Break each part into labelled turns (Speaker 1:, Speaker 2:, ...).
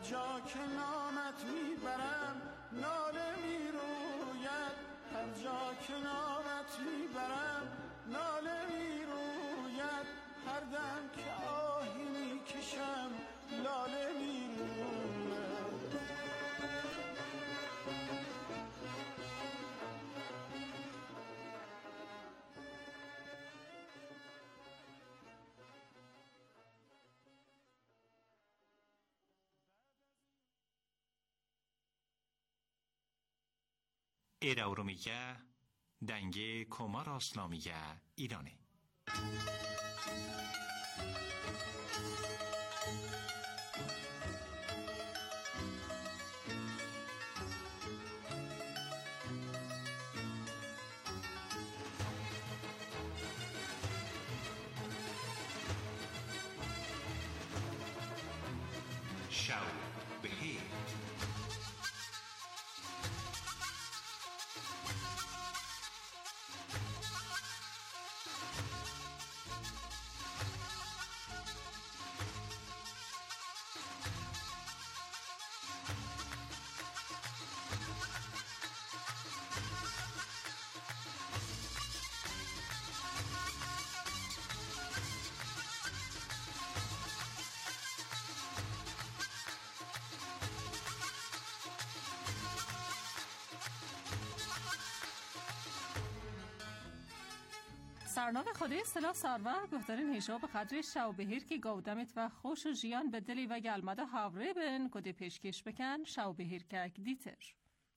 Speaker 1: جا که نامت میبرم ناله میروید، هر جا که نامت میبرم ناله میروید، هر دم که آهی میکشم لاله میروید.
Speaker 2: ایراورومیگه دنگه کمار اسلامیگه ایرانه. شو بهیر
Speaker 3: سرناو خدای اصطلاح سارور گفتارین هیشا به قدر شو بهیر که گودمت و خوش و جیان به دلی و گلمده هاوره بن کده پیشکش بکن شو بهیر که دیتر.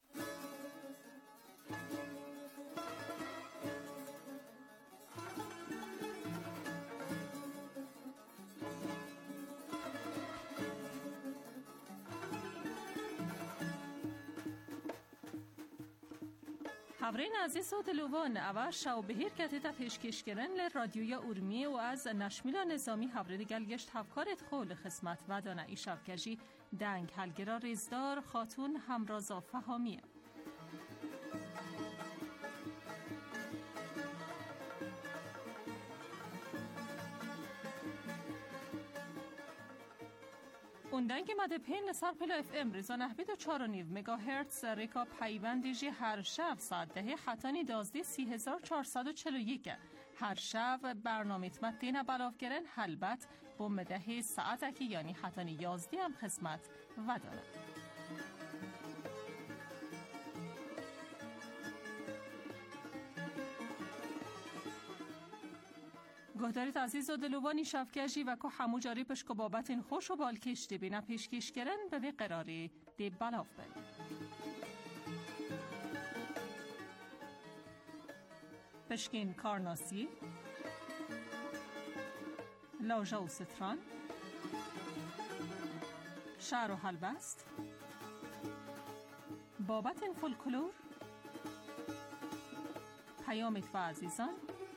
Speaker 3: هاورین عزیز و دلوان اول شو بهیر که تیتا پیشکش کرن لرادیویا اورمی و از نشمیلا نظامی هاوره دیگل گشت هفکارت خول خدمت و دانه ای شبکجی دنگ هلگرا ریزدار خاتون همرازا فهامیه. اوندنگ مده پین لسر پلا اف ام ریزا نحوید و 4.9 مگاهرتز ریکا پیوندیجی هر شب ساعت ده حتانی 12441 هر شب برنامه مدینه بلاف گرن حلبت بوم ده ساعت اکی یعنی حتانی 11 هم خدمت و داره. گهداریت عزیز و دلوانی شفکجی و که همو جاری پشک بابت این خوش و بالکش دی بینا پیشکش کرن به وی قراری دی بلاف بل. پشکین کارناسی لاجا و ستران شعر و حلبست بابت این فولکلور پیامت و عزیزان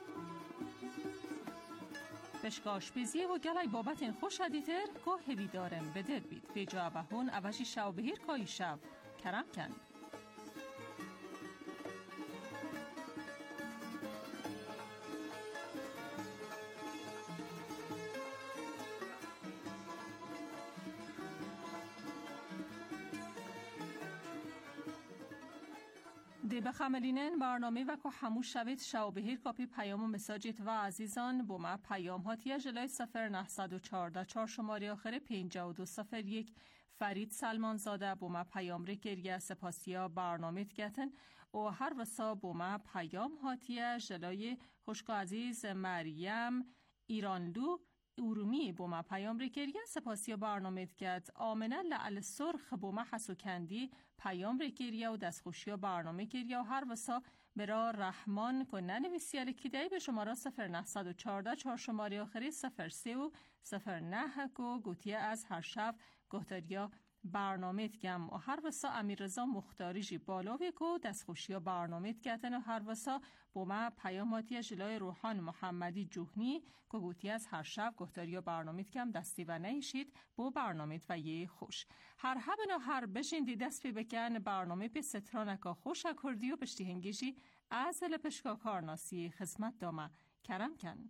Speaker 3: پشکاش بیزیه و گلای بابت این خوش هدیتر که هوی دارم بده بید بیجا بهون اوشی شو بهیر کایی شو کرم کن. دی بخملینن برنامه و که همون شوید شو بهیر کپی پیام و مساجت و عزیزان بومه پیام هاتیه جلای 0914 4 شماره آخر 5201 فرید سلمان زاده بومه پیام ریکریه سپاسیا برنامه تگتن و هر وسا بومه پیام هاتیه جلای خوشک عزیز مریم ایرانلو ارومی بوما پیام ریکریه سپاسی برنامه کرد آمنه لعل سرخ بوما حسو کندی پیام ریکریه و دستخوشی برنامه کریه و هر وسا برا رحمان که ننویسیالی که دی به شماره 0914 4 شماره آخری 03 و 09 که گوتیه از هر شب گهتریا برنامه گم و هر وسا امیررضا مختاری جی بالاوی کو دستخوشی برنامه گتن و هر وسا بوما پیاماتی جلای روحان محمدی جوهنی که گوتی از هر شب گفتاری برنامه گم دستی و نیشید بو برنامه و یه خوش هر هبن و هر بشین دست پی بکن برنامه پی سترانکا خوش کردی و پشتی هنگیجی از لپشکا کارناسی خدمت دامه کرم کن.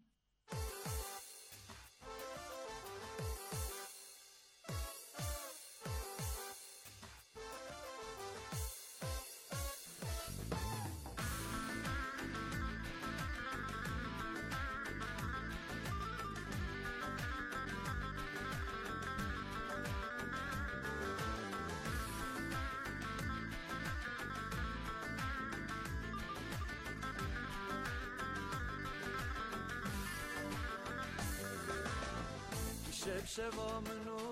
Speaker 1: شوا منو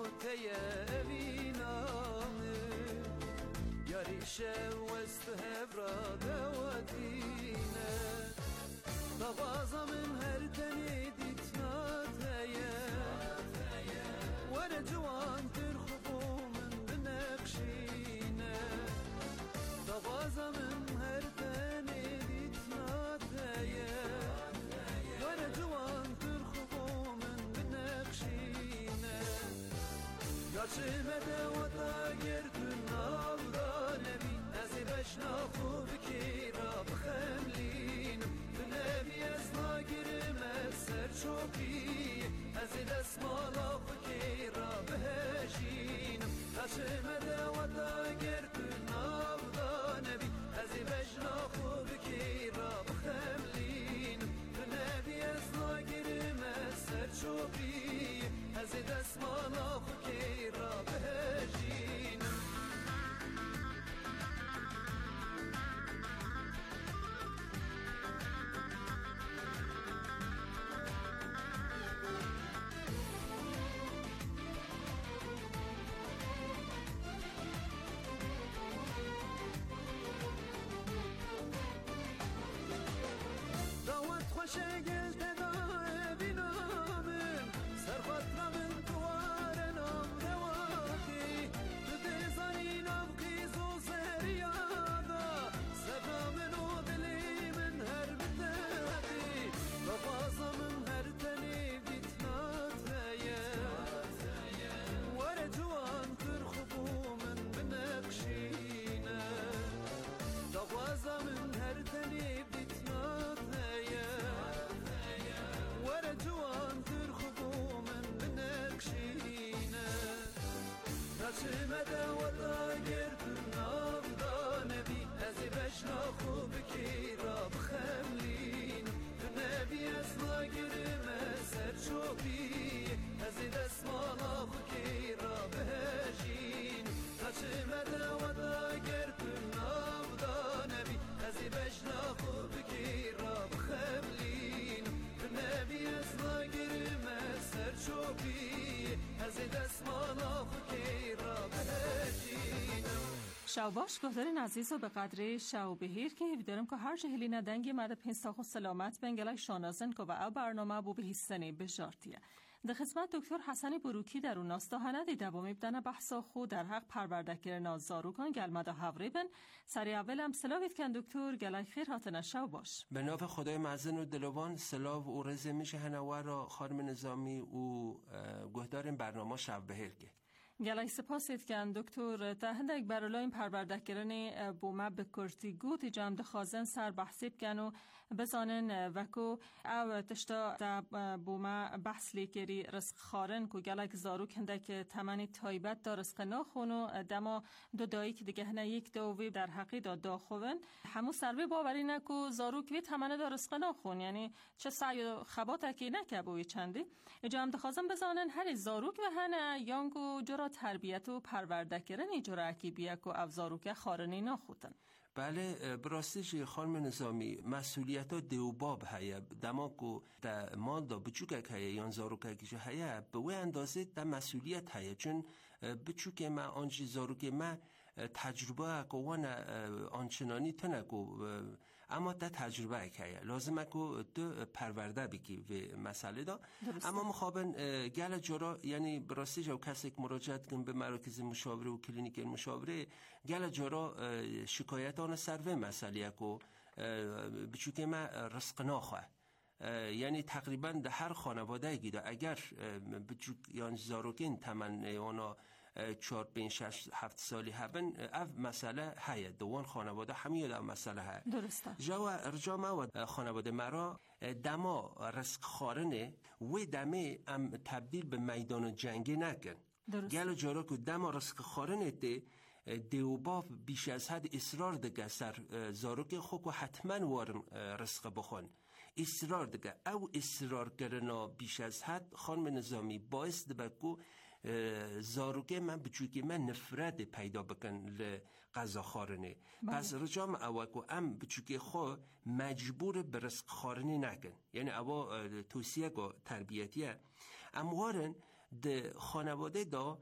Speaker 1: تیوینامه یاری شوست هبرا دواتینه دوازا من هر تنی دیتنات هیه ور جوان ترخبو من بنقشینه دوازا من هر تنی دیتنات هیه ور جوان ترخبو من بنقشینه گاچه مده و تا گردون نابدانمی ازی بشنافو بکی را بخملینم بنبی از ناگرم سر چوبی ازی دست مالا بکی را بهشینم گاچه مده و تا گردون نابدانمی ازی بشنافو بکی را بخملینم بنبی از ناگرم سر چوبی ازی دست مالا بکی را بهشینم شگل تدای بینامن سرخطرم توارنم دواتی تو دیزارین افقیز و سریادا سرامن و دلی من هر بدهی بفازا من هر تنی بیتنات هیه ور جوان ترخبو من بنقشینه بفازا من هر تنی بیتنات هیه جوان ترخبو من بنقشینه نچه مده و تا گردون نابدانبی ازی بشناخو بکی را بخملین نبی از ناگرم سر چوبی ازی دست مالا بکی را بهشین نچه مده و تا گردون نابدانبی ازی بشناخو بکی را بخملین نبی از ناگرم سر چوبی از دست مالا بکی را بهشینم
Speaker 3: شاوباش گفتارین عزیز و به قدر شاوبهیر که هیدارم که هر جهلی ندنگی مد پنساخ و سلامت بنگلای شانازن که و او برنامه بو به حسنی بجارتیه. در خدمت دکتر حسن بروکی در اون ناستاهنه دومی بدن بحثا خود در حق پروردگار نازاروکان گلمدا هوری بن سری اول هم سلاوید کن دکتر گلای خیر هاتن شاوباش
Speaker 4: به نام خدای معزن و دلوان سلاو و رزه میشه هنوار را خانم نظامی و گهدار برنامه شاوبهیر که
Speaker 3: گلای سپاسید کن دکتر تهندک برای پروردگاران بوما بکرتی گوت جام دخوازن سر بحثیب کن و بزانن وکو او تشتا دا بوما بحث لیکری رزق خارن کو گلک زاروک هندک تمنی تایبت دا رزق ناخون و دما دو دایی که دیگه هنه یک دووی در حقی دا خوون همو سروی باوری نکو زاروک وی تمنی دا رزق ناخون یعنی چه سعی و خبات اکی نکبوی چندی جام دخوازن بزانن هر زاروک و هنه یانگو جرا تربیت و پروردگارن ایجورا اکی بیاکو افزاروک خارنی ناخوتن
Speaker 4: بله براستش خانم نظامی مسئولیت ها دیوباب هیا دماغو در مال دا بچوکک هیا یا زاروککیش هیا به وی اندازه در مسئولیت هیا چون بچوک ما آنچی زاروک ما تجربه اکوان آنچنانی تنکو اما در تجربه هیا لازم اکو دو پرورده بکی و مسئله دا درسته. اما مخابن گل جرا یعنی براستش او کسی که مراجعت کن به مراکز مشاوره و کلینیک مشاوره گل جرا شکایتان سروه مسئله اکو بچوک ما رزق ناخواه یعنی تقریبا در هر خانواده گیده اگر بچوک یعنی زاروکین تمن اونا 4 5 6 7 سالی هبن اف مسئله هیا دوان خانواده همین در مسئله ها
Speaker 3: درسته
Speaker 4: جوا رجا ما و خانواده مرا دما رزق خارنه و دمه ام تبدیل به میدان جنگی نکن گل جارا که دما رزق خارنه ته دیوباف بیش از حد اصرار دگه سر زاروک خوکو حتما وارن رزق بخون اصرار دگه او اصرار کرنا بیش از حد خانم نظامی باعث دبکو زاروکه من بچوکی من نفرت پیدا بکن غذا خارنه پس رجام اوکو ام بچوکی خو مجبور به رزق خارنه نکن یعنی اوا توصیه گو تربیتیه اموارن ده خانواده دا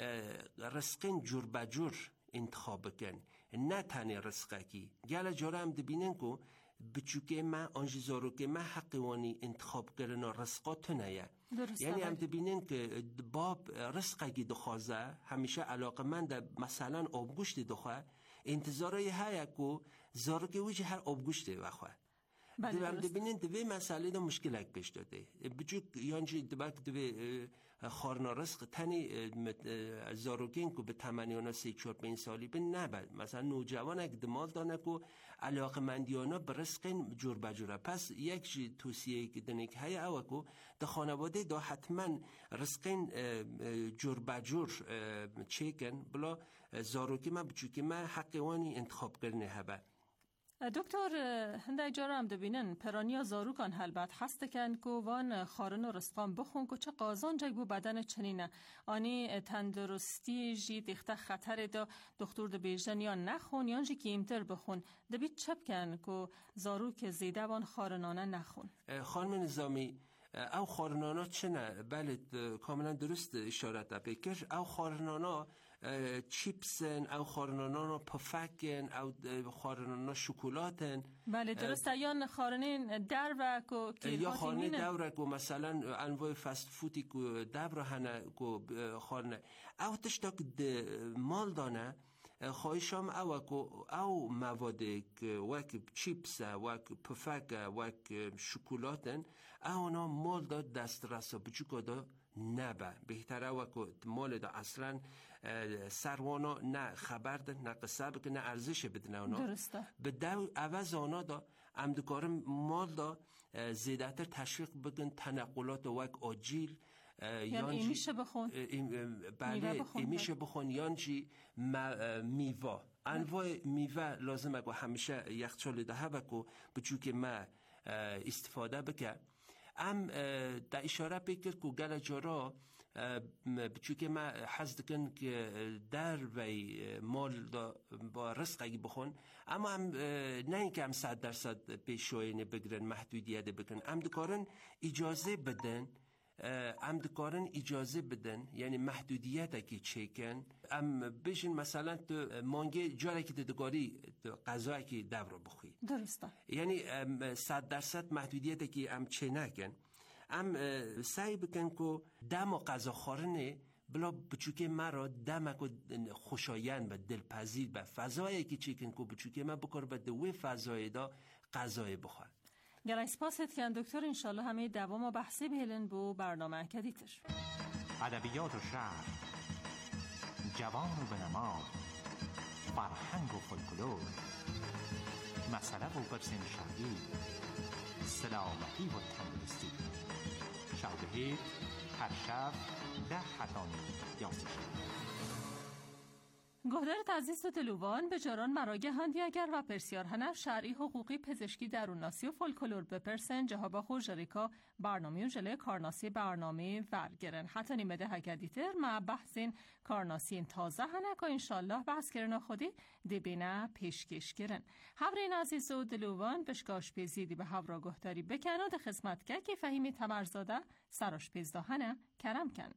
Speaker 4: رزقین جور بجور انتخاب بکن، نه تنه رزقه کی گل جاره هم دبینن که بچوکه من آنجیزارو که من حقیوانی انتخاب کردن رزقات نیه. یعنی هم دبینن که باب رزقه کی دخوازه همیشه علاقه من ده مثلا آبگوشت دخواه انتظاره های که زارو که ویچه هر آبگوشت بخواه. هم دبینن دوی مسئله دا مشکل پیش داده بچوک یانجی دوی خارنا رزق تنی زاروکین که به تمنیانا 3-4-5 سالی به نبود مثلا نوجوان اگه دمال دانه که علاقه مندیانا به رزقین جور بجوره. پس یک توصیه که دنک های اوه که ده خانواده دا حتما رزقین جور بجور چیکن بلا زاروکی من بچوکی من حقیوانی انتخاب کرنه هبه.
Speaker 3: دکتر هنده جاره هم دبینن پرانیا زاروکان هلبت هسته کن که وان خارن و رسقان بخون که چه قازان جای بو بدن چنینه آنی تندرستی جی دیخته خطر دا دکتر ده بیجن یا نخون یا جی کیمتر بخون دبید چپ کن که زاروک زیده وان خارنانه نخون.
Speaker 4: خانم نظامی او خارنانا چنه؟ بله کاملا درست اشارت بکر او خارنانا چیپسن او خارنانا پفکن او خارنانا شکلاتن.
Speaker 3: بله درسته یا خارنین در و
Speaker 4: یا خارنه دور کو مثلا انواع فست فودی کو دبر هنه کو خارنه او تشتاک مال دانه خواهشام او مواد وک چیپس وک پفک وک شکلاتن اونا مال دا دسترس بچوکا دا نبه بهتره وک مال دا اصلا سروانا نه خبر ده نه قصه بکن نه ارزش بدنه اونا
Speaker 3: درسته
Speaker 4: به دو عوض اونا دا امدکارم مال دا زیده تر تشویق بکن تنقلات وک آجیل
Speaker 3: یعنی ایمیشه بخون
Speaker 4: بله ایمیشه بخون یانجی میوه انواع میوه لازمه که همیشه یخچال ده بکو بچو که ما استفاده بکن ام در اشاره بکر که گل جارا بچو که ما حضد کن که در وی مال با رزق اگه بخون اما هم نه اینکه هم 100% پیشوینه بگرن محدودیت بکن ام دکارن اجازه بدن اجازه بدن یعنی محدودیت اگه چیکن ام بشین مثلا تو مانگه جاره که دگاری غذا که دور بخوی
Speaker 3: درسته
Speaker 4: یعنی 100% محدودیت اگه ام چه نکن ام سعی بکن که دم و غذا خورنه بلا بچوکه مرا دم که خوشایند و دلپذیر به فضایی که چیکن که بچوکه من بکر به دوی فضای دا غذای بخور.
Speaker 3: گرای سپاست که دکتر انشالله همه دوام و بحثی بهلن بو برنامه کدیتر
Speaker 2: ادبیات و شعر جوان و بنما فرهنگ و فولکلور مسئله و برسن شرعی سلامتی و تندرستی شعبه هر شب 10 حتانی یاسش
Speaker 3: گهدارت عزیز و دلوان به جاران مراگه هندی اگر و پرسیار هنر شرعی حقوقی پزشکی درونناسی و فولکلور بپرسن جهابا خو جریکا برنامه و جله کارناسی برنامه ورگرن حتی نیمده هگدیتر ما بحثین کارناسی تازه هنه که انشالله بحث کرنا خودی دبینه پیشکش کرن حورین عزیز و دلوان بشکاش پیزیدی به حورا گهداری بکنو ده خدمت که فهیمی تمرزاده سراش پیزده هنه کرم کن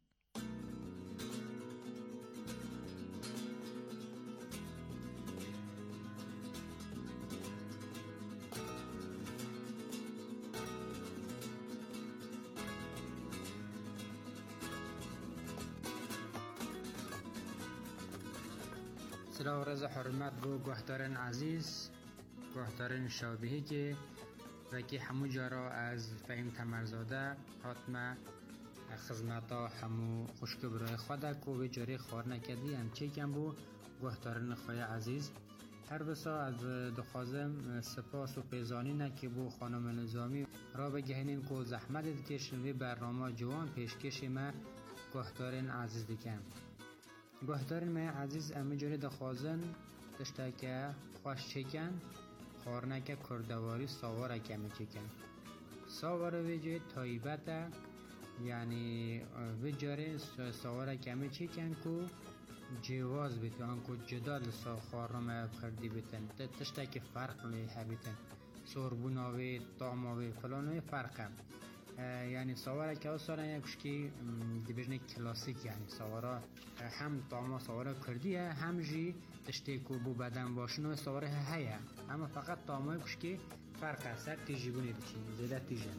Speaker 5: سلام و رضا حرمت بو گوهدارن عزیز گوهدارن شابهی که و که همو جارا از فهم تمرزاده حتما خدمتا همو خوشک برای خدا که و جاری خوار نکردی هم چه کم بو گوهدارن خواه عزیز هر بسا از دخوازم سپاس و پیزانی نکی بو خانم نظامی را بگهنین که زحمت کشن وی برنامه جوان پیشکش ما گوهدارن عزیز دیکن گوهدارن ما عزیز امی جوری دخوازن دشتا که خوش چکن خورنک کردواری ساوار کمی چکن ساوار ویجه تایبت یعنی ویجاره ساوار کمی چکن که جواز بیتن که جدال خورنم کردی بیتن دشتا که فرق لیه بیتن سوربوناوی طعماوی فلانوی فرقم یعنی سواره که سواره یک کشکی دیبیجن کلاسیک، یعنی سواره هم طعم سواره کردیه هم جی تشتی کو بو بدن باشن و سواره هیا، اما فقط طعم کشکی فرق است. تیجی بونی دچین زیاده تیجن.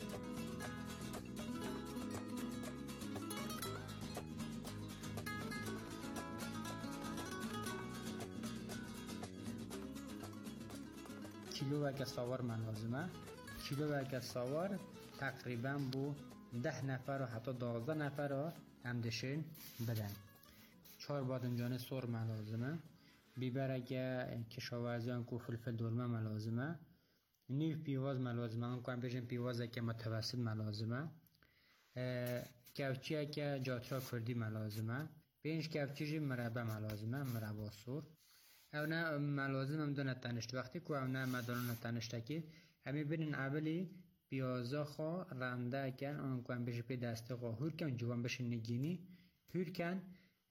Speaker 5: کیلو و که سوار من لازمه. کیلو و که سوار تقریبا بو 10 نفر و حتی 12 نفر رو هم دشین بدن. 4 بادمجان سر من لازمه. بیبر اگه کشاورزیان کو فلفل دلمه من لازمه. نیو پیواز من لازمه. من کنم بجن پیواز که متوسط من لازمه. کفچی که جاترا کردی من لازمه. 5 کفچی مربع من لازمه. مربع سر. او نه ملازم هم دونه تنشت. وقتی که او نه مدانه تنشته که همی برین اولی پیازا خوا رنده کن آن کن بشه پی دسته خوا هور کن جوان بشه نگینی هور کن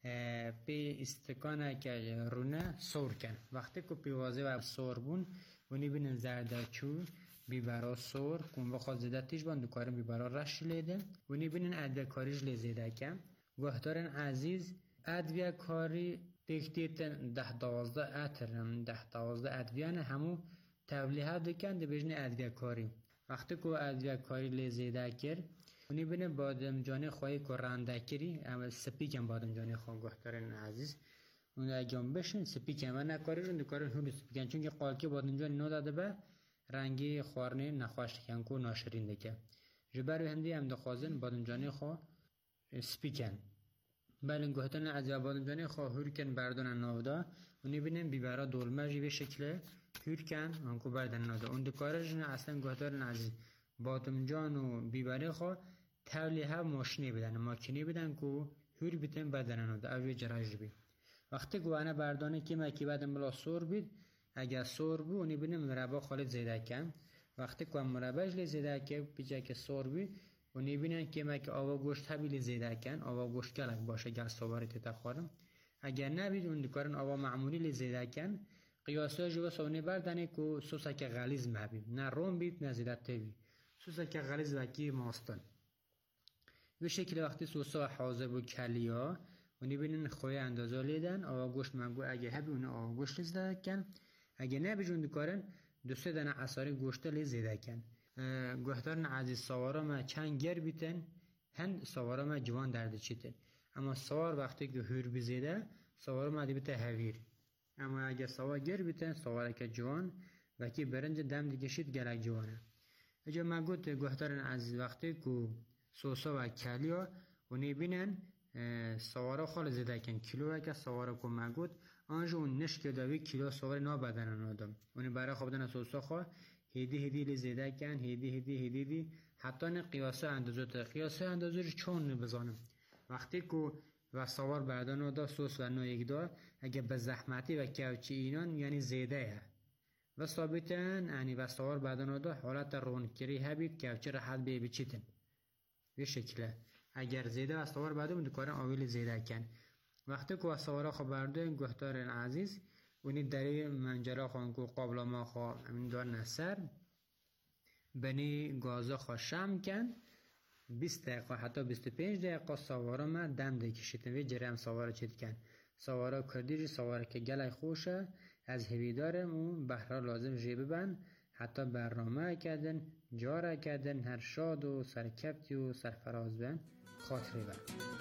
Speaker 5: پی استکانه که رونه سور کن. وقتی که پیوازه و سور بون ونی بینن زردچو بیبرا سور کن و خواست زیده تیش بان دکارم بیبرا رش لیده ونی بینن ادویکاریش لیزیده کن. گوهدارن عزیز ادویکاری دیکتیتن 10-12 اترم 10-12 ادویان همو تولیه دکن دبیجن ادویکاری. وقتی که ادویکاری لیزیده کر اونی بینه بادمجانی خواهی که رنده کری اما سپیکم بادمجانی خواه گوهدارن عزیز اون اگه هم بشن سپیکم و نکاریشون دکارن هونی سپیکن چون که قالکی بادمجانی نو داده به رنگی خوارنه نخواشت کن که ناشرین دکه جبر هندی هم دخوازن بادمجانی خواه سپیکن. بله گوهتن از بادمجانی خواه هور کن بردن نودا اونی بینن بیبرا دولمه جی به شکل هور کن انکو بردن نودا اون دکارشن اصلا گوهتن از بادمجان و بیبری خواه تولیه ماشینی بدن ماکینی بدن که هور بیتن بردن نودا اوی جراج بی. وقتی گوانه بردانه که مکی بدن بلا سور بید اگر سور بو اونی بینن مربع خالد زیده کن. وقتی که مربعش لی زیده که پیچه که سور بید اونی بینن که مک آوا گوشت هبیلی زیده کن آوا گوشت کلک باشه گل سواری تیتا خورم. اگر نبید اون دکارن آوا معمولی لی زیده کن قیاسه جو سونی بردنه که سوسه که غلیظ مبید نه روم بید نه زیده تیوی سوسه که غلیظ وکی ماستن. به شکل وقتی سوسه حاضر و کلیا اونی بینن خوی اندازه لیدن آوا گوشت منگو اگه هبی اون آوا گوشت لی زیده کن. اگر نبید اون دکارن 2-3 دانه عصاری گوشت لی زیده کن. گوهدارن عزیز سوارا ما چند گر بیتن هن سوارا ما جوان درد چیتن اما سوار وقتی که هور بزیده سوارا ما دی بیته هویر اما اگه سوار گر بیتن سوارا که جوان وکی برنج دم دیگشید گلک جوانه. اجا ما گوت گوهدارن عزیز وقتی که سوسا و کلیا اونی بینن سوارا خال زیده کن کیلو که سوارا که ما گوت آنجا اون نشک دوی کیلو سوار نا بدنن آدم اونی برای خوابدن سوسا خواه هیدی لی زیده کن هیدی حتی نه قیاسه اندازه رو چون بزانم. وقتی که و سوار بردان دا سوس و نو یک دا اگه به زحمتی و کوچی اینان یعنی زیده و ثابتن یعنی و سوار بردان دا حالت رونکری هبید کوچی راحت بی بچیتن به شکله اگر زیده و سوار بردان دکارن آویل زیده کن. وقتی که و سوارا خبرده گوهدارن عزیز اونی دری منجره خوان که قابل ما خواه امین دار نسر بنی گازه خواه شم کن 20 دقیقه حتی 25 دقیقه سوارا ما دم دکشیدن وی جرم سوارا چید کن. سوارا کردی سوارا که گلای خوشه از هویدارم و بحرا لازم جیبه بند حتی برنامه کردن جارا کردن هر شاد و سرکبتی و سرفراز بند خاطری بند.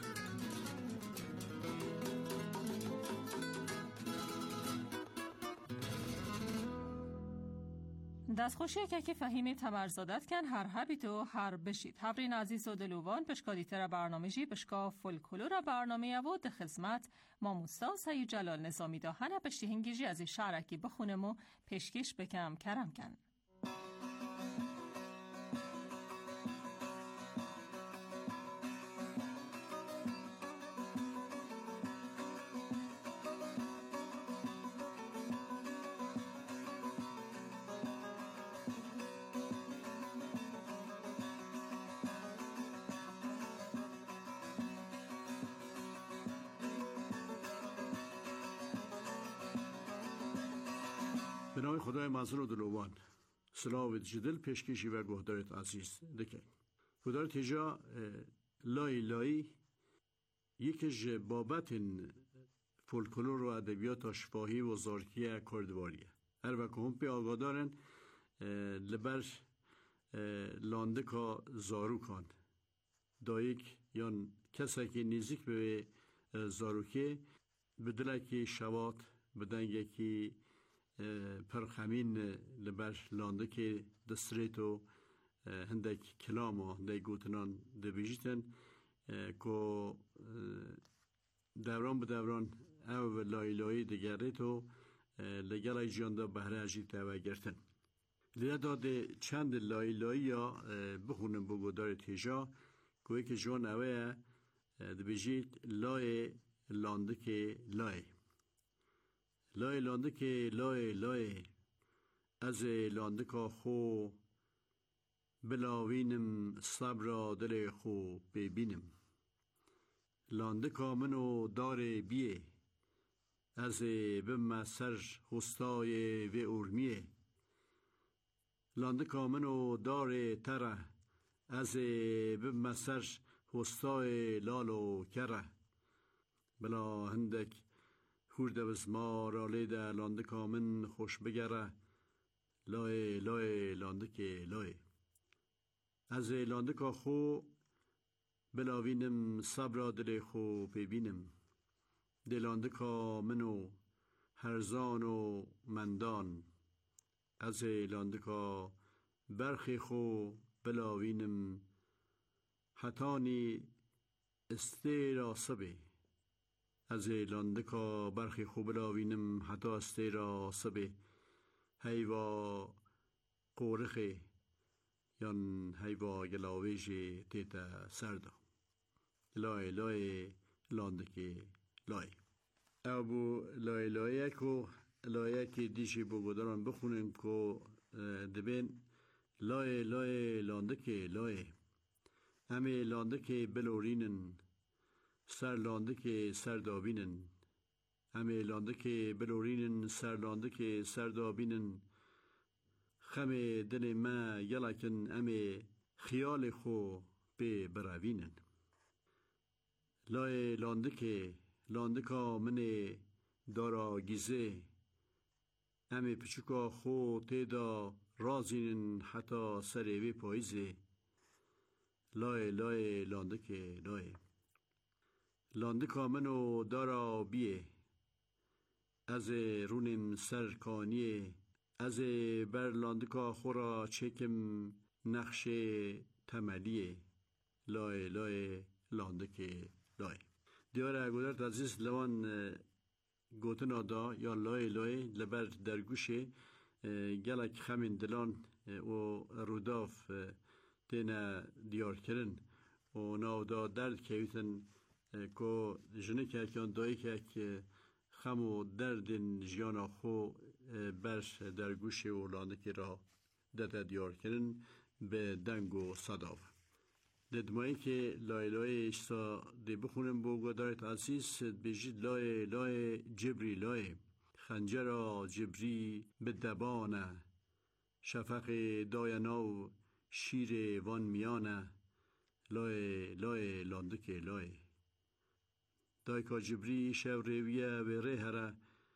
Speaker 3: دستخوشی که فهیم تمرزادت کن هر هبیت و هر بشید. هبرین عزیز و دلوان پشکادی تر برنامه جی پشکا فولکلور برنامه و ده خدمت ما موستا سعی جلال نظامی داهنه پشتی هنگیجی از شعرکی بخونم و پشکش بکم کرم کن.
Speaker 6: به نام خدای منصور و دلوان سلاو جدل پیشکشی و گهدارت عزیز دکن. گدار تیجا لای لای یکیش بابت فولکلور و ادبیات شفاهی و زارکی کردواریه. هر وقت هم پی آگاه دارن لبر لانده که زارو کن دایک یا کسی که نزدیک به زاروکه بدله که شوات بدنگه که پرخمین لبر لانده که دستریتو هندک کلام و هندک گوتنان دبیجیتن که دوران به دوران او لای لای دگریتو لگلای جیانده بهره عجیب تاوه گرتن. لیده داده چند لای لای یا بخونم بگودار تیجا که که جوان اوه دبیجید لای لانده که لای لای لانده که لای لای از لانده که خو بلاوینم صبر دل خو ببینم لانده که منو داره بیه از بم سر خستای و ارمیه لانده که منو داره تره از بم سر خستای لالو کره بلا هندک خورده بزما را لیده لانده که من خوش بگره لای لای لانده که لای از لانده که خو بلاوینم صبر دل خو ببینم دلانده که منو هرزان و مندان از لانده که برخی خو بلاوینم حتانی استیرا سبه از لانده که برخی خو بلاوینم حتا استیرا سبه هیوا قورخه یان هیوا گلاویج تیتا سردا لای لای لانده که لای ابو لای لای کو لای که دیشی بگوداران بخونیم که دبین لای لای لانده که لای همه لانده که بلورینن سر لانده که سر دابینن همه لانده که بلورینن سر لانده که سر دابینن خم دل ما یلکن همه خیال خو به براوینن لای لانده که من دارا گیزه همه پچکا خو تیدا رازینن حتی سریوی پاییزه لای لای لانده که لانده که منو دارا بیه از رونم سرکانیه از بر لانده که خورا چکم نقش تملیه لای لای لانده که لای دیاره اگودارت عزیز لوان گوتن آدا یا لای لای لبر درگوشه گلک خمین دلان و روداف تینا دیار کرن و ناودا درد کهیتن که جنه که اکیان دایی که خمو دردن جیانا خو برش درگوشه و لانده که را داده دیار کرن به دنگ و صداف ددمایی که لای لای اشتا دی بخونم بو گدارت عزیز بجید لای لای جبری لای خنجر جبری به دبانه شفق دایناو شیر وان میانه لای لای لانده که لای دایکا جبری شو رویه و ره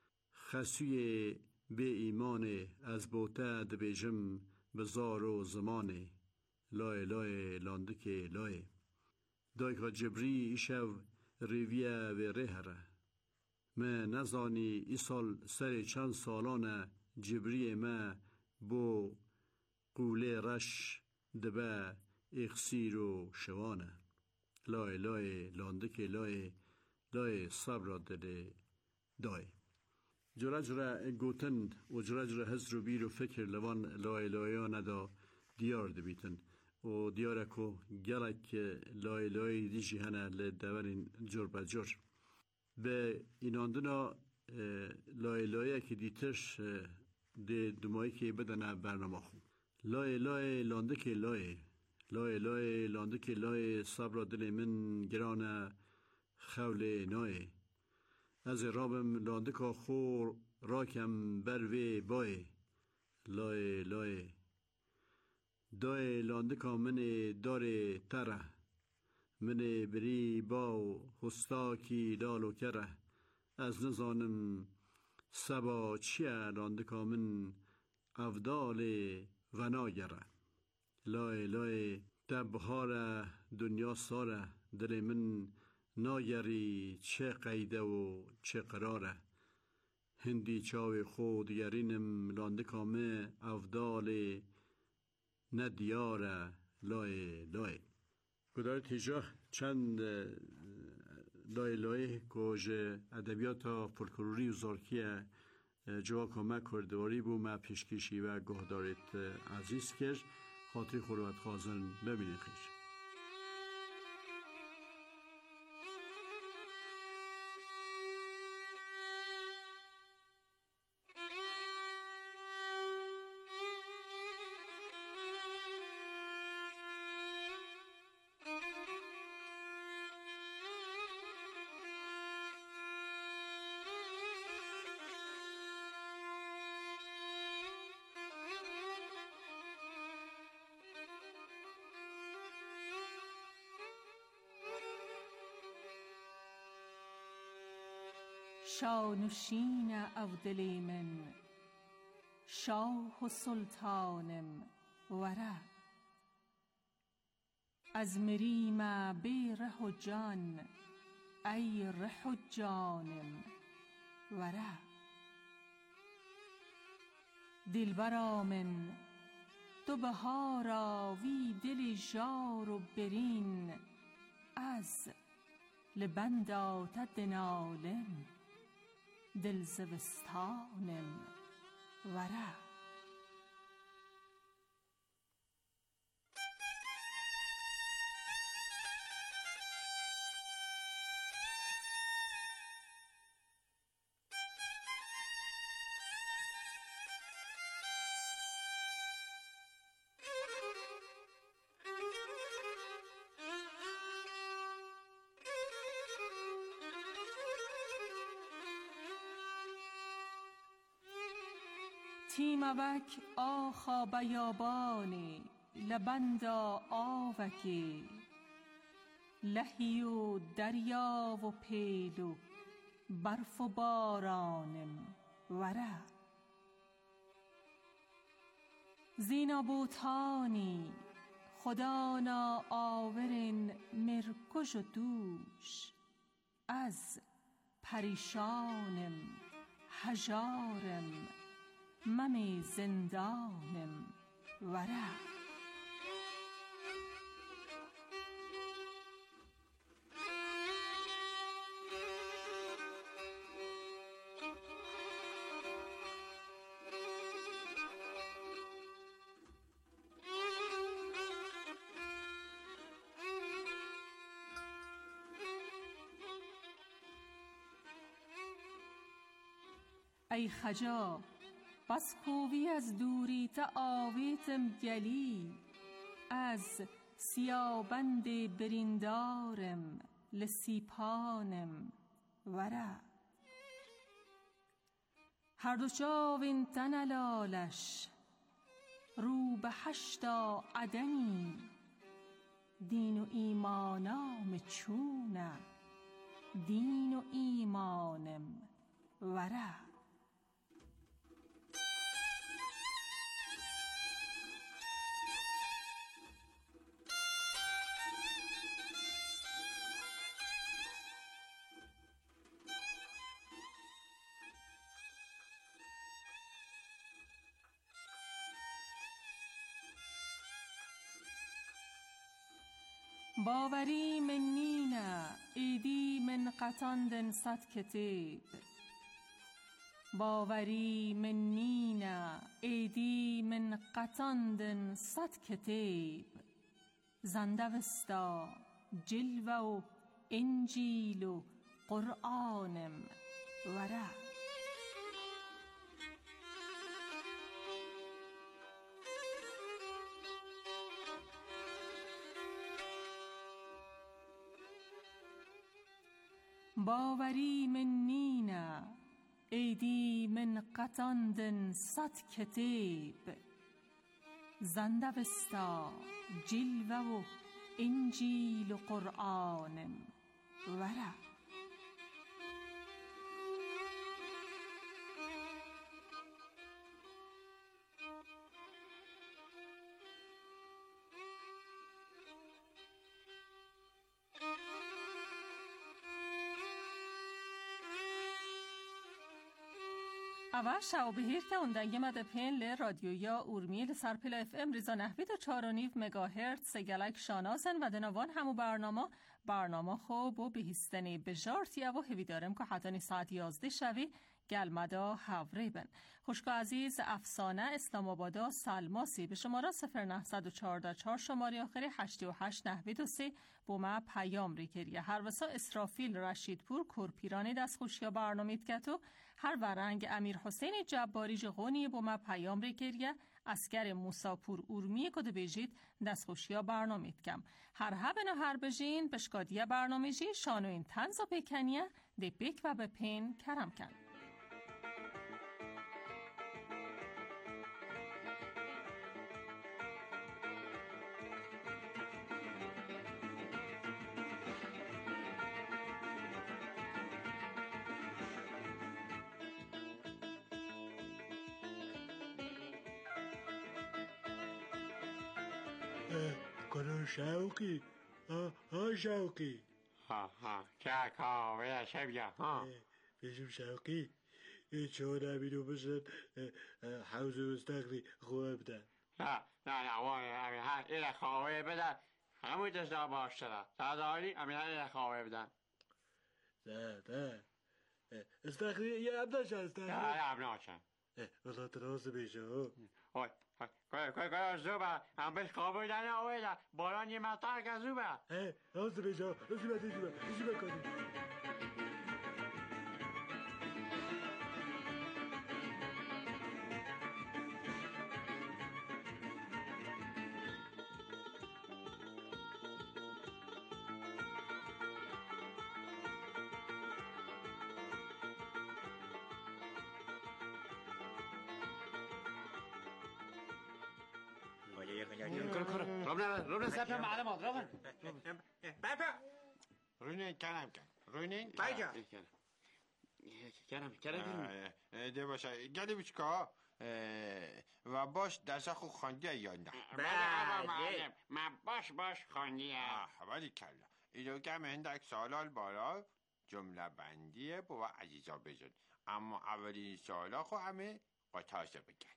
Speaker 6: خسوی به ایمان از بوته دبیجم بزار و زمانه لای لای لانده که لای دایکا جبری شو رویه و ره من نزانی ای سال سر چند سالانه جبری ما بو قوله رش دبه اخسیر و شوانه لای لای لانده که لای لای صبر دل دای جرا جرا گوتن و جرا جرا هزر و بیر و فکر لوان لای لایان دا دیار دبیتن و دیاره کو گلک لای لای دیجی هنه لدورین جر بجر به ایناندنا لای لای که دیترش دی دمایی که بدنه برنامه خون لای لای لانده که لای لای لای لانده که لای صبر دل من گرانه خول نای از رابم لانده که خور راکم بروی بای لای لای دای لانده کا من داره تره، من بری با هستاکی لالو کره. از نزانم سبا چیه لانده کا من افدال غناگره. لای لای دبهار دنیا ساره، دل من ناگری چه قیده و چه قراره. هندی چاوی خود گرینم لانده کامه افدال ندیاره. لای لای کدار تیجاه چند لای لای کج ادبیات فولکلوری و زارکیه جوا کمک کردواری بو ما پیشکشی و گهدارت عزیز کرد. خاطری خورات خازن ببینید خیش.
Speaker 3: شانشین اودلی من شاه و سلطانم وره. از مریم بی ره و جان ای ره و جانم وره. دلبرا من دو بهارا وی دل ژار و برین. از لبند آتد نالم دل زوستانم وره. تیموک آخا بیابانی لبندا آوکی. لهی و دریا و پیلو برف و بارانم وره. زینا بوتانی خدانا آورن مرکش و دوش. از پریشانم هجارم ممی زندانم وره. ای خجا بس کوی از دوری تا آویتم گلی. از سیابند بریندارم لسیپانم وره. هر دو چاوین تنلالش رو به هشتا عدنی. دین و ایمانام چونه دین و ایمانم وره. باوری من نینه ایدی من قطاندن صد کتیب. باوری من نینه ایدی من قطاندن صد کتیب. زنده وستا جلوه و انجیل و قرآنم وره. باوری من نینه ایدی من قطاندن صد کتیب. زندوستا جلوه و انجیل و قرآن ورا. اول شاو بهیر که اندنگه مده پین ل رادیویا اورمیل سرپیل اف ام ریزا نحوید و 4.5 مگاهرتز سگلک شانازن و دنوان همو برنامه خوب و بهیستنی بجارتیه و هوی دارم که حتانی ساعت 11 شوی گلمدا هاوری بن. خوشگاه عزیز افسانه اسلام آبادا سلماسی به شماره 0914 شماره آخری 8893 بومه پیام ریکریه. هر وسا اسرافیل رشیدپور کورپیرانی دست خوشیا برنامه کتو هر ورنگ امیر حسین جباری جغونی بومه پیام ریکریه. اسکر موساپور اورمی کد بیجید دست خوشیا برنامه کم. هر هبن و هر بجین بشکادیه برنامه جی شانو این تنزا بکنیه دی بیک و بپین کرم کن.
Speaker 6: کنون شوقی شوقی
Speaker 7: که کاوه شبیه
Speaker 6: بشم شوقی چون همینو بشن حوض مستقلی خواه بدن
Speaker 7: نه وای این خواه بدن همون دستا باشتره تداری این خواه بدن
Speaker 6: نه استقلی یه هم نشن استقلی
Speaker 7: نه هم نشن
Speaker 6: والله تراس بیشه
Speaker 7: که زوبه هم بهش خواب بودن آویده باران یه مطر که زوبه
Speaker 6: راست بیشه زوبه کنیم
Speaker 7: روبن سپر معلومات روبن روینه کنم روینه کنم ده باشه گلی بچکا و باش درس خود خواندیه یا نه بله من باش خواندیه ولی کلا ایدو که مهندک سالال بالا جمله بندیه با عزیزا بجن اما اولین سالا خود همه قطعه بگن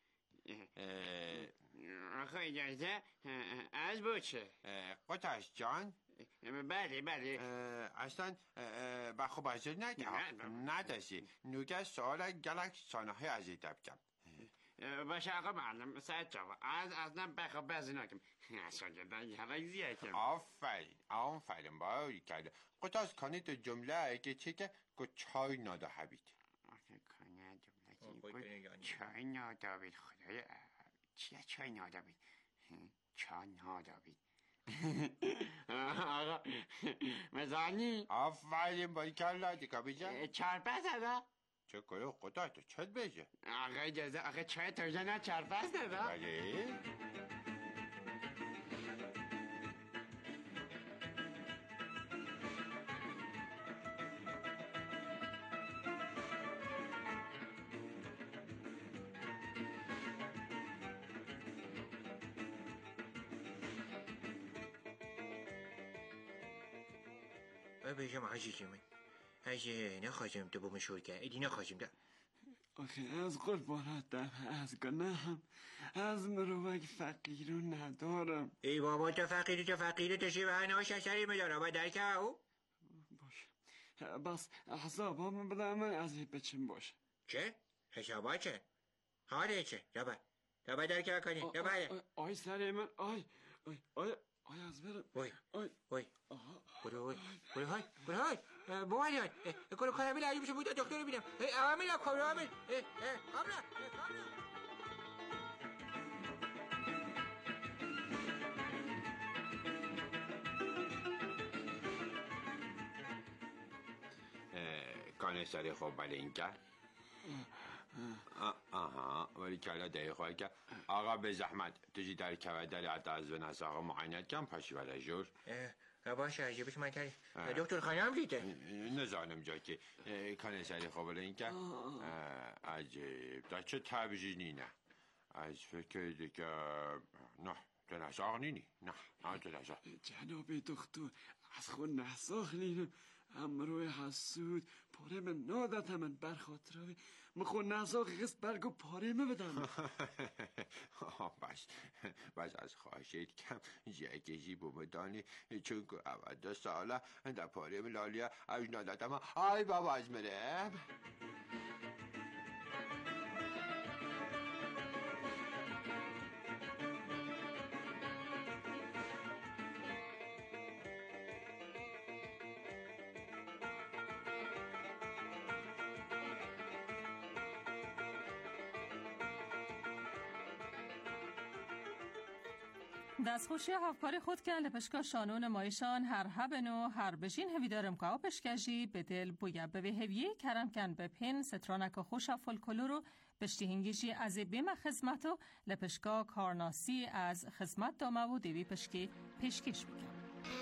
Speaker 7: آخه اجازه از بوچه قطعش جان بله اصلا با خوب از نداشتی نوگه سوال گلک سانه از ایده بکم باشه آقا معلم ساعت جواب اصلا بخواب بازی نکم اصلا گردن یه رایزیه کم آفرین باید کرده قطعش کنی تو جمله که چه که چای نادا حبید کنه جمله چای نادا بید خدای چیه چای نادا بید چای نادا بید آقا مزانی آفرین باید کرده دیگه بیجا چرپس ادا چه کنه قطعه تو چت بیجه آقا اجازه آقا چای ترجه نه چرپس ادا بله
Speaker 8: بجم عزیزم نخواستم تو بمشور که ایدی نخواستم ده
Speaker 1: آخه از قربانات دم از گناهم از مروک فقیر رو ندارم
Speaker 8: ای بابا تو فقیری تشی و هنهاش اثری میدارم و درکه او
Speaker 1: باشه بس حسابامو بدم من از این بچم باشه
Speaker 8: چه؟ حسابا چه؟ حاله چه؟ ربا درکه کنی ربا
Speaker 1: آی سری من آی از برم
Speaker 8: وای برو های بوانیان کنو کارمیل عیوبش بود دکتر رو بینم عوامل کامل
Speaker 7: کانه سری خوب بله این که آها ولی کلا دقیق خواهی که آقا به زحمت تجی در کودر عدد و نساق معاینت کم پاشی ولی جور
Speaker 8: باشه عجیبش منتری دکتر خانه هم دیده
Speaker 7: نزانم جا که کانه سری خوبه این که عجیب در چه تبجی نینه از فکر دیگه نه تو نساق نینی نه تو نساق
Speaker 1: جناب دکتر از خود نساق نینم امروی حسود پاره من نادت من برخاطراوی مخون نساق قصد برگو پاره من بدم
Speaker 7: بس از خواهشید کم جگجی بومدانی چون که اول ساله در پاره من لالیا از نادت من آی بابا از مرم
Speaker 3: دستخوشی هفکاری خود که لپشکا شانو نمایشان هر هبنو هر بشین هوی دارم که پشکجی به دل بویا به هویه کرم کن به پین سترانک خوش فولکلورو بشتی هنگیجی از بیمه خدمتو لپشکا کارناسی از خدمت دامه و دیوی پشکی پیشکش بکن.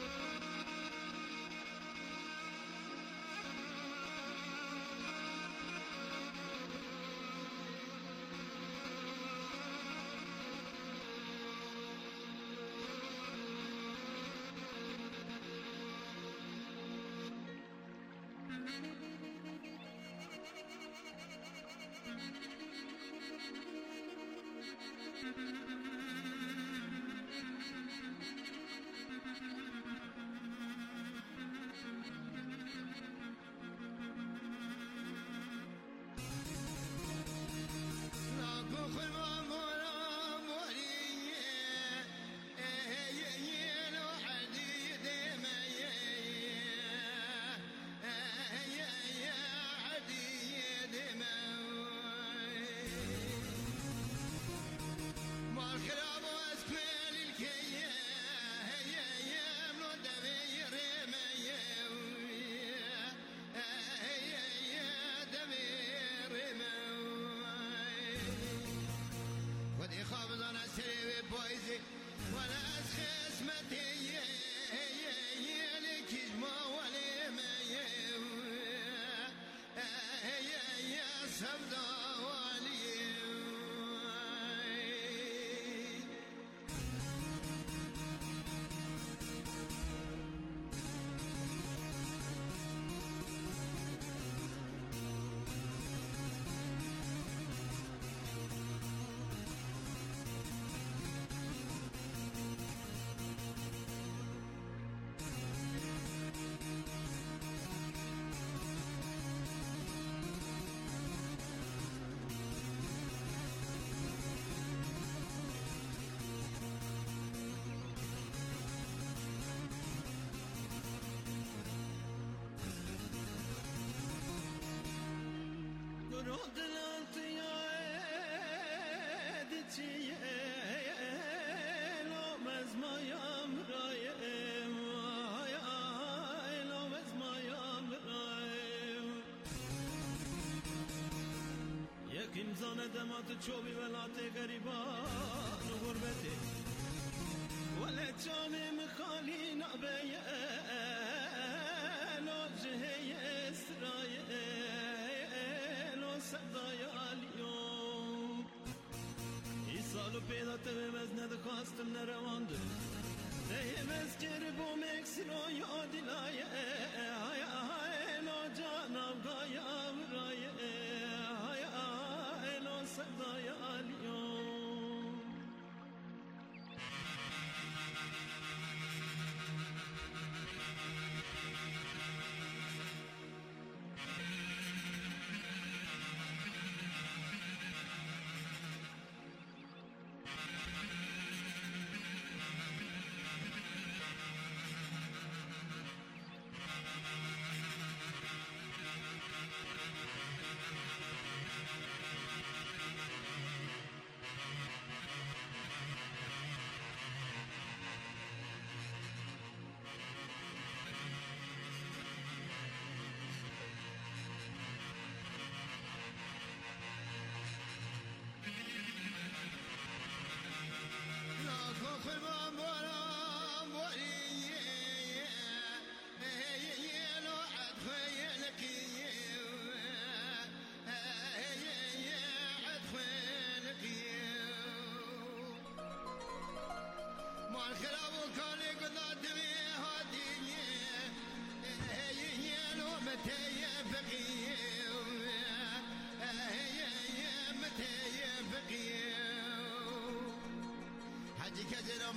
Speaker 9: زانه دمات چوبی ولات گریبان و غربتی ولی جانم خالی نبیل و جهی اسرائیل و صدای آلیوم ای سالو پیدا تبه وزنه خواستم نروانده تهی وزگر بو مکسی رو یادی لایه های های لو جانم گایم رایه صدای آلیوم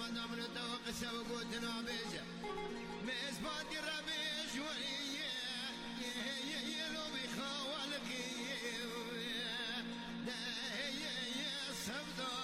Speaker 9: من من توقع وقوتنا بيجا مزبط ربيش وليه يلو بخوالك ده هي صبدا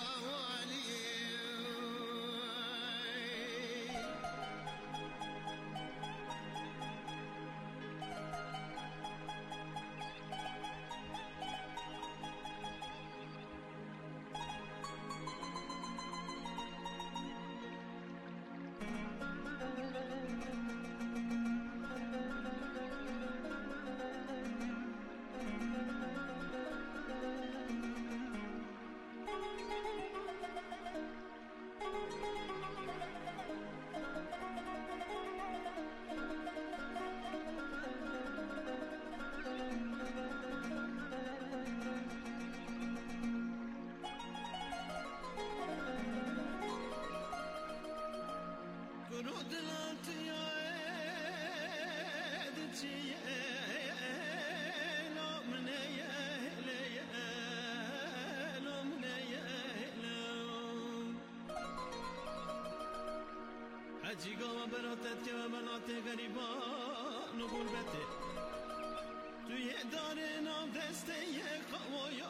Speaker 9: عجیگا و براتت که و منات غریبان و غربته توی دار نام دسته قوایا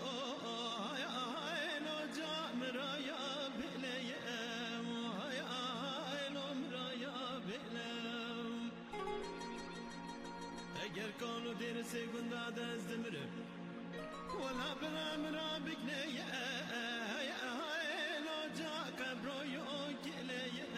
Speaker 9: اینا جام رایا بلیم اینا مرایا بلیم اگر کانو دیر سگنده دست دمرم ولا برام را بکنه اینا جا قبرویو گلیم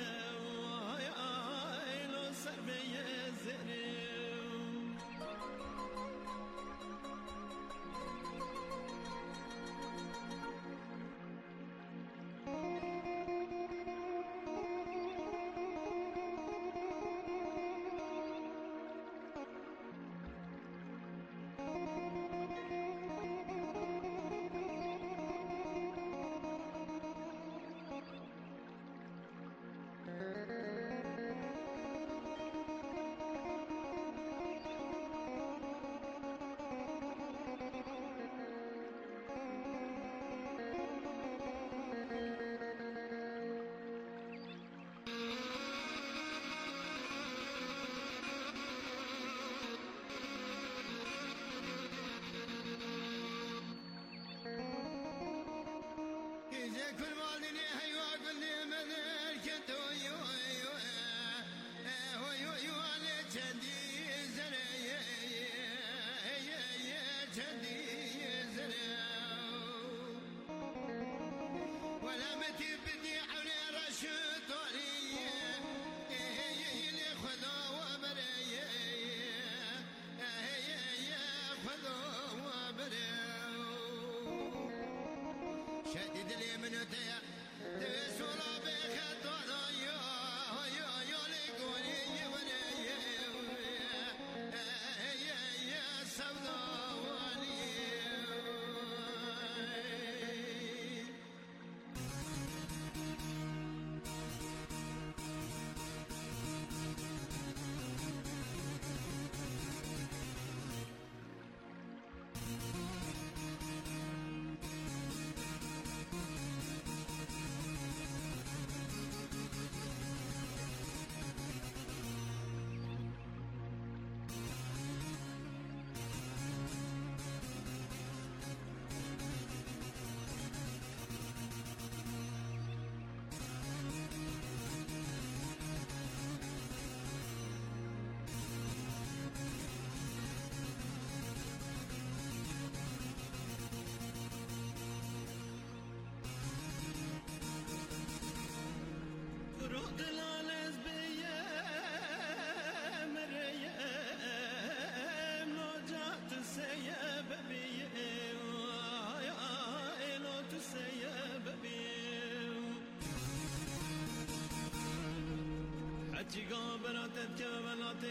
Speaker 9: عجیگا براتت که منات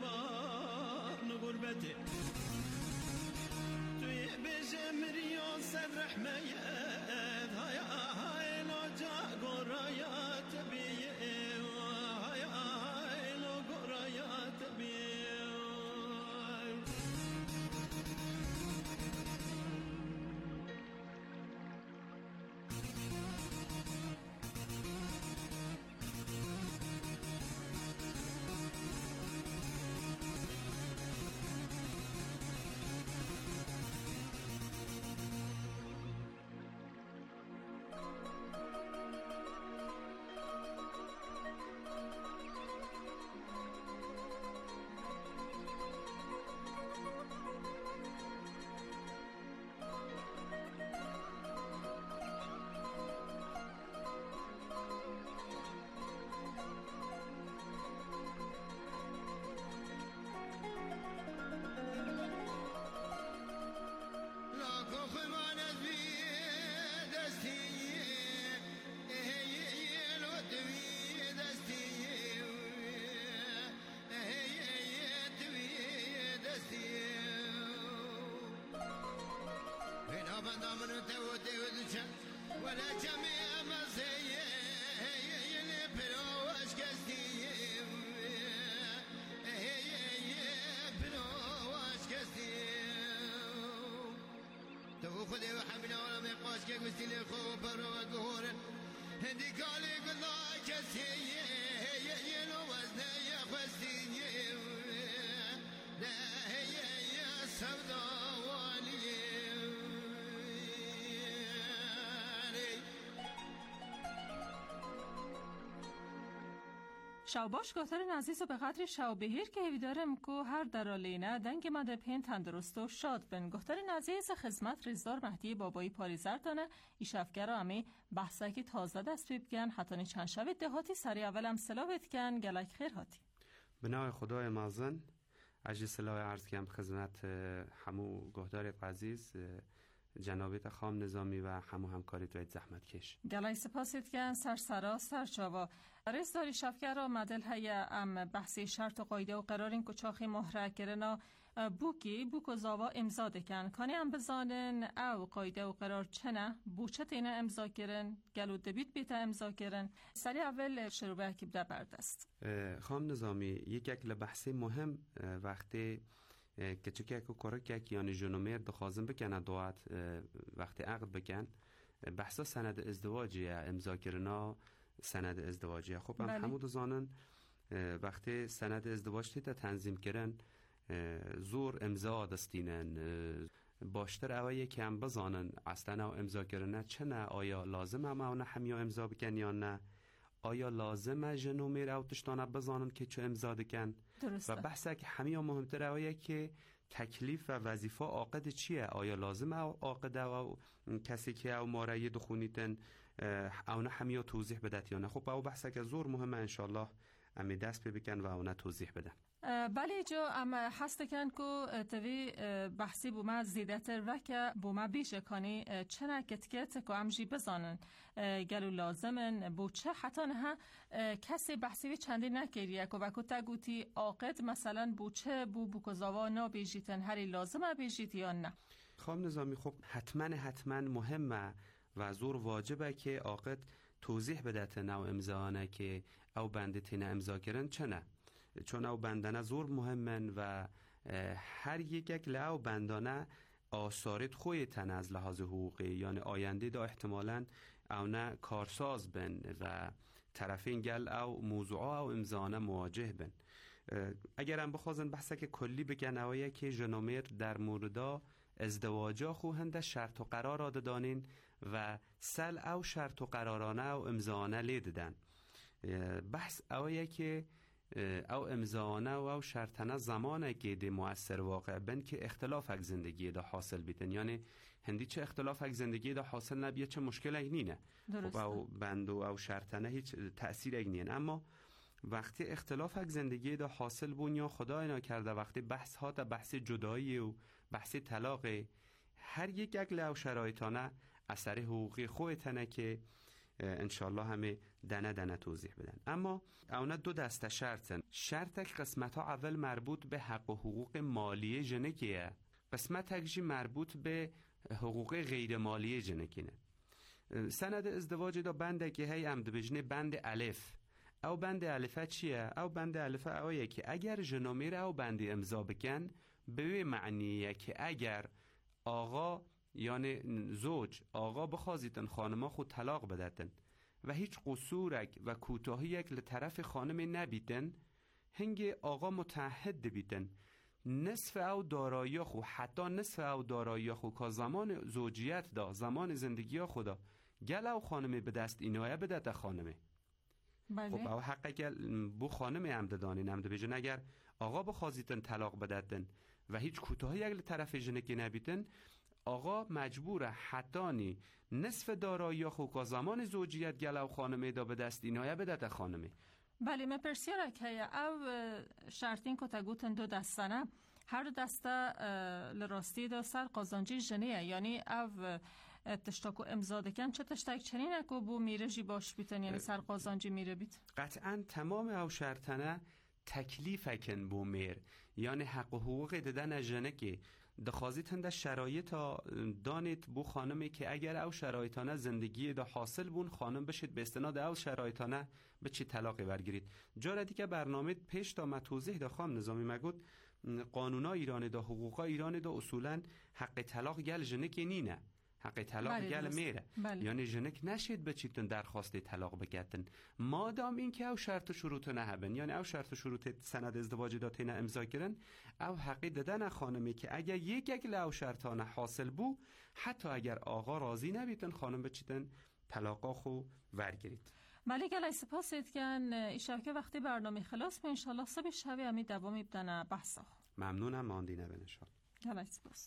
Speaker 9: غریبان و غربته توی بجمری و سر رحمیت های ناجا گرایات بیه های گرایات بیه بندامنو تو دیودچن ولا جميع مزيه اللي بروش كستيم بروش كستيم تو خدي وحمنا ولا مقاش كستي لي خو برو دورن هندي قالي قلا كستيه يلو وزنه يا خستيه لا هي يا سودا
Speaker 3: شاوباش گوهترین عزیز و به قدر شاوبهیر که هیدارم کو هر درالینه دنگ مده پین تندرست و شاد بن گوهترین عزیز خدمت رزدار مهدی بابایی پاریزردانه ایشافگرا امی بحثه که تازه دست بگن حتی چند شوید دهاتی سری اولم سلاوید کن گلک خیر هاتی
Speaker 10: بنای خدای مازن اجی سلاو عرض کم خدمت همو گوهدار عزیز جنابیت خام نظامی و همو همکاریت و زحمت کش
Speaker 3: گلای سپاسید کن سرسرا سرچاوا رئیس داری شفگر را مدل هیا ام بحثی شرط و قایده و قرارین کچاخی مهره کرنا بوک و زاوا امضا دکن کانی هم بزانن او قایده و قرار چنه بوچت اینه امضا کرن گلو دبیت بیتا امضا کرن سری اول شروع که بده بردست
Speaker 10: خام نظامی یک لبحثی مهم وقتی که چکه که کرک یعنی جنومیر دخوازم بکنه دوات وقتی عقد بکن بحثا سند ازدواجی امضا کرنا سند ازدواجی خب هم همو دزانن وقتی سند ازدواج تیتا تنظیم کرن زور امضا دستینن باشتر اوه که هم بزانن اصلا او امضا کرنه چنه آیا لازم هم او نه همیا امضا بکن یا نه آیا لازمه جنومیر او تشتانه بزانن که چه امضا دکن
Speaker 3: درسته.
Speaker 10: و بحثه که همیا مهمتر اوه که تکلیف و وظیفه عاقد چیه آیا لازمه او عاقد او کسی که او مارایی دخونیتن او نه همیا توضیح بدت یا نه خب او بحثه که زور مهمه انشالله امی دست بکن و او نه توضیح بدن
Speaker 3: بله جو اما هست کن که توی بحثی بوما زیده تر و که بوما بیشه کنی چنه کتکت که امجی بزانن گلو لازمن بو چه حتی نه کسی بحثی بی چندی نکریه که وکو تگوتی آقد مثلا بو چه بو کزاوا نا بیجیتن هری لازمه بیجیت یا نه
Speaker 10: خام نظامی خب حتما مهمه و زور واجبه که آقد توضیح بدت نو امضانه که او بندتین امضا کرن چنه چون او بندانه زور مهمن و هر یک لعو بندانه آثارت خویتن از لحاظ حقوقی یعنی آینده دا احتمالاً او نه کارساز بن و طرفین گل او موضوع او امضانه مواجه بن اگر هم بخوازن بحثه که کلی بگن اوه که جنومیر در موردا ازدواجا خوهنده شرط و قرار آده دانین و سل او شرط و قرارانه او امضانه لیددن بحث اوه که او امضانه و او شرطنه زمانه که دی مؤثر واقع بن که اختلاف اک زندگی دا حاصل بیتن یعنی هندی چه اختلاف اک زندگی دا حاصل نبیه چه مشکل اک نینه خب او بند و او شرطنه هیچ تأثیر اک نین اما وقتی اختلاف اک زندگی دا حاصل بون یا خدا اینا کرده وقتی بحث ها تا بحث جدایی و بحث طلاق هر یک او شرایطانه اثر حقوقی خودتنه که انشالله همه دنه توضیح بدن اما اونا دو دسته شرطن شرطک قسمت ها اول مربوط به حق و حقوق مالی جنکیه قسمت اکجی مربوط به حقوق غیر مالی جنکینه سند ازدواج دا بنده که هی امد بجنه بند الف او بند الفه چیه؟ او بند الفه اویه که اگر جنومیر او بند امضا بکن به معنیه که اگر آقا یعنی زوج آقا بخوازیتن خانما خود طلاق بدتن و هیچ قصورک و کوتاهیک لطرف خانم نبیتن هنگ آقا متعهد بیتن نصف او دارایی خو حتی نصف او دارایی خو که زمان زوجیت دا زمان زندگی خدا گل او خانمه به دست اینایه بدت خانمه
Speaker 3: بله.
Speaker 10: خب او حقه گل بو خانمه عمده دانین عمده بیجن اگر آقا بخوازیتن طلاق بدتن و هیچ کوتاهیک لطرف جنکی نبیتن آقا مجبوره حتانی نصف دارایی خو زمان زوجیت گلو خانمه دا به دست اینایه بدت خانمه
Speaker 3: بله من پرسیارا که او شرطین که تگوتن دو دستانه هر دو دسته لراستی دا سر قازانجی جنیه یعنی او تشتاکو امضا دکن چه تشتاک چنینه که بو میره جی باش بیتن یعنی سر قازانجی میره بیت
Speaker 10: قطعا تمام او شرطنه تکلیف کن بو میر یعنی حق و حقوق ددن جنه که دخوازی تنده شرایط دانید بو خانمی که اگر او شرایطانه زندگی دا حاصل بون خانم بشید به استناد او شرایطانه به چی طلاقی برگیرید. جا دیگه برنامه پیش تا متوضیح دا خانم نظامی مگود قانونا ایران دا حقوقا ایران دا اصولا حق طلاق گل جنک نینه، حق طلاق گل میره. یعنی جنک نشید بچیتون درخواست طلاق بگتن مادام این که او شرط و شروط نه هبن، یعنی او شرط و شروط سند ازدواج داتین امضا کردن او حقی دادن خانمی که اگر یک لو شرطانه حاصل بو حتی اگر آقا راضی نبیتن خانم بچیتن طلاقا خو ورگیرید.
Speaker 3: ولی گلای سپاس ایدکن ایشب که وقتی برنامه خلاص به انشالله صبح شوی همی دوامی بدن بحثا.
Speaker 10: ممنونم ماندینه به نشان.
Speaker 3: گلای سپاس.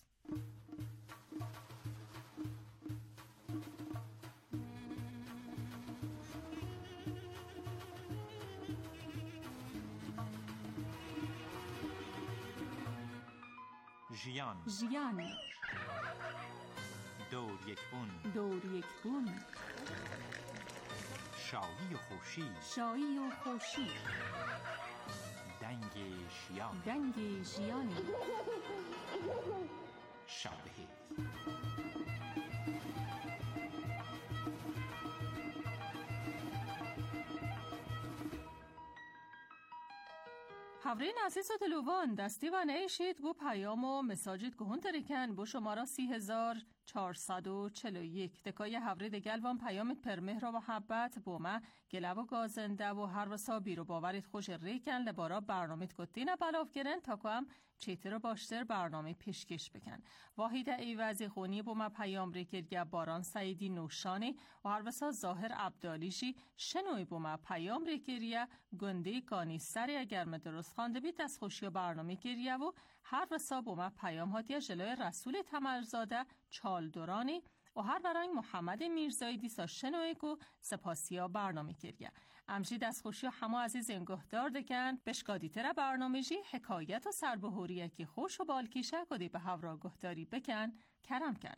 Speaker 2: ژیان دور یک بون شایی و خوشی دنگ ژیانی شابهی.
Speaker 3: حورین عزیز و دلوان دستی و نیشید بو پیام و مساجد گهون تریکن بو شمارا 3441 دکای حوری دگلوان پیامت پرمهر و محبت بو ما گلو و گازنده و هر وسا بیرو باورید خوش ریکن لبارا برنامه گتین بلاف گرن تا که هم چیتر و باشتر برنامه پیشکش بکن. واحد ایوازی خونی بو ما پیام ریکر باران سعیدی نوشانی و هر وسا ظاهر عبدالیشی شنوی بو ما پیام ریکریه گنده کانی سری اگر مدرست خانده بید از خوشی برنامه گریه و هر وسا بو ما پیام هاتیه جلوی رسول تمرزاده چالدورانی و هر برای محمد میرزایی دیسا شنوی که سپاسیا برنامه گریه. امجید از خوشی همه عزیز انگهدار دکن بشکادی تر برنامه جی حکایت و سربهوریه که خوش و بالکیشه کدی به هورا گهداری بکن کرم کن.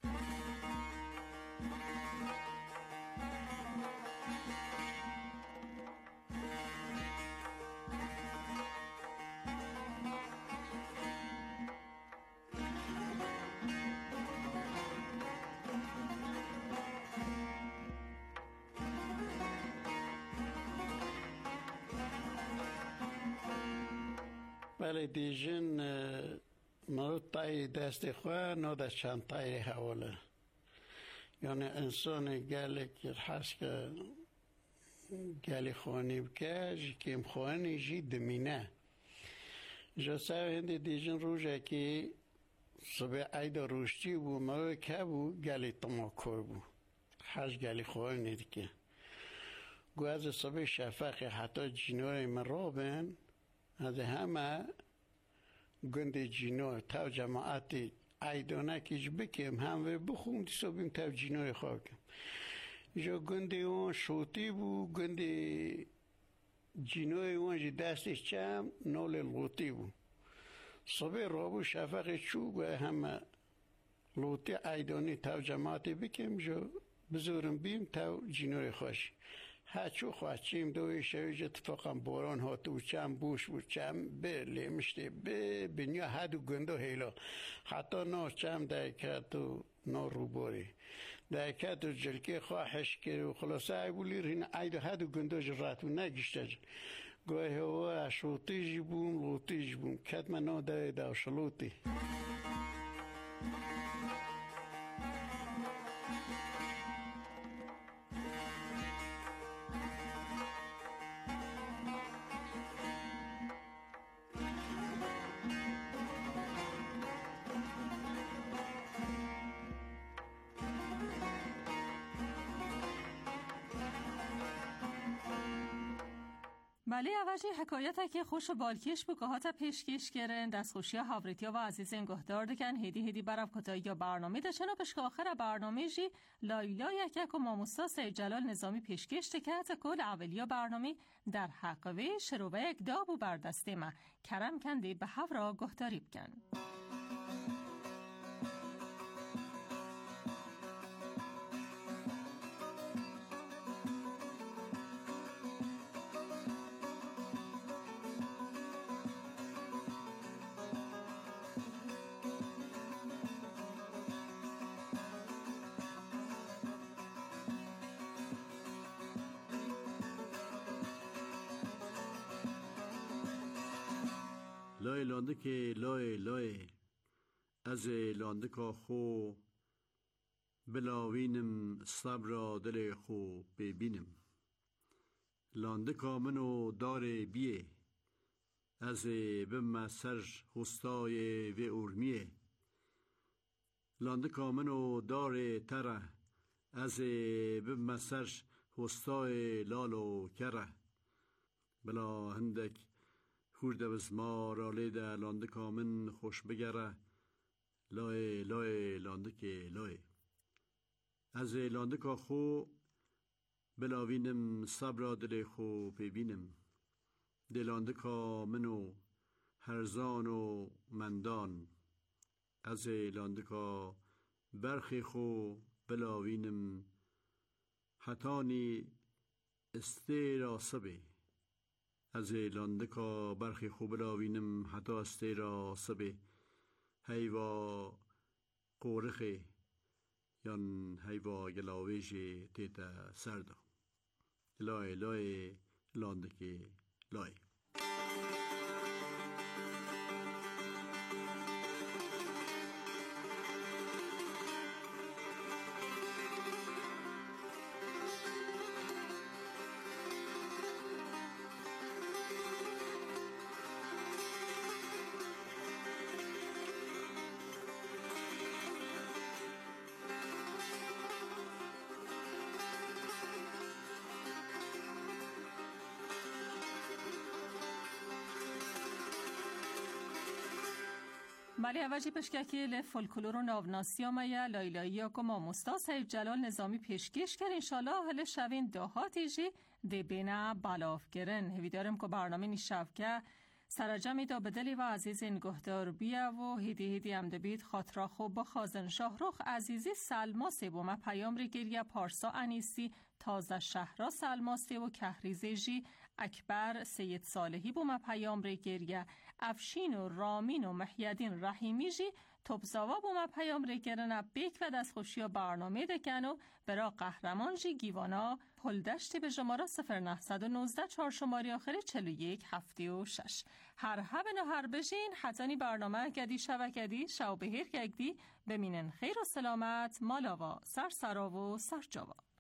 Speaker 11: ولی دیجن مرد تایی دست خواه نو دست چند تایی حواله، یعنی انسان گلی که حس که گلی خوانی بکه جی کم خوانی جی دمینه جا ساو هندی دیجن روژه که صبح عید روشتی بو مرد که بو گلی تماکر بو حس گلی خوانی دیگه گو از صبح شفقی حتی جنوی مرابن از همه گنده جینو تا جماعتی عیدانه کش بکیم هم و بخون صبحیم تا جینوی خواکم جو گنده اون شوتی بو گنده جینوی اون جی دستش چم نول لوتی بو صبح رابو شفق چوب و همه لوتی عیدانی تا جماعتی بکیم جو بزورم بیم تا جینوی خوش هرچو خواهچیم دوی شویج اتفاقا باران هاتو چم بوش بود چم برلی مشتی بنیا هدو گندو هیلا حتی نا چم دایکتو نا روباری دایکتو جلکه خواهش کرد و خلاصه ای بولی رین ایدو هدو گندو جراتو نگشته جن گوه هوا شلوطی جی بوم لوطی جی بوم کدما نا دای داو شلوطی
Speaker 3: ولی اوجی حکایت که خوش و بالکیش بو گهات پیشکش کرن دست خوشی هاوریتیا و عزیز انگهدار دکن هدی برف کتایی یا برنامه دچن و پشک آخر برنامه جی لایلا یک و ماموستا سید جلال نظامی پیشکش دکت کل اولیا برنامه در حقوی شروع یک دابو بردسته ما کرم کنده به هورا گهداری بکن.
Speaker 6: لای لانده که لای لای از لانده که خو بلاوینم صبر دل خو ببینم لانده که منو داره بیه از بم سر هستای و ارمیه لانده که منو داره تره از بم سر هستای لال و کره بلا هندک خورده بز ما را لیده لانده که من خوش بگره لای لای لانده که لای از لانده که خو بلاوینم صبر دل خو ببینم دلانده که منو هرزان و مندان از لانده که برخی خو بلاوینم حتانی استیرا سبه از لانده که برخی خو بلاوینم حتا استیرا سبه هیوا قورخه یان هیوا گلاویش تیتا سردا لای لای لانده که لای
Speaker 3: بله اوجی پشککی لفولکلور و ناوناسی آمایه لایلایی که ما مستا سیف جلال نظامی پیشکش کرد انشالله هل شوین دهاتی جی ده بینه بلاف گرن هویدارم که برنامه نیشف که سرجمی دا بدلی و عزیز این گهدار بیا و هیدی هم دبید خاطرا خوب با خازن شاهروخ عزیزی سلماسی با ما پیام ری گریه پارسا انیسی تازه شهرا سلماسی و کهریزی جی اکبر سید صالحی با ما پیام ری گریه افشین و رامین و محیدین رحیمی جی توبزاوا با ما پیام ری گرنه بیک و دست خوشی و برنامه دکن و برا قهرمان جی گیوانا پلدشتی به شماره 0919 4 شماری آخر 4176 هر هبن و هر بشین حتانی برنامه گدی شوکدی شو بهیر گگدی بمینن خیر و سلامت مالاوا سر سراو و سر جاوا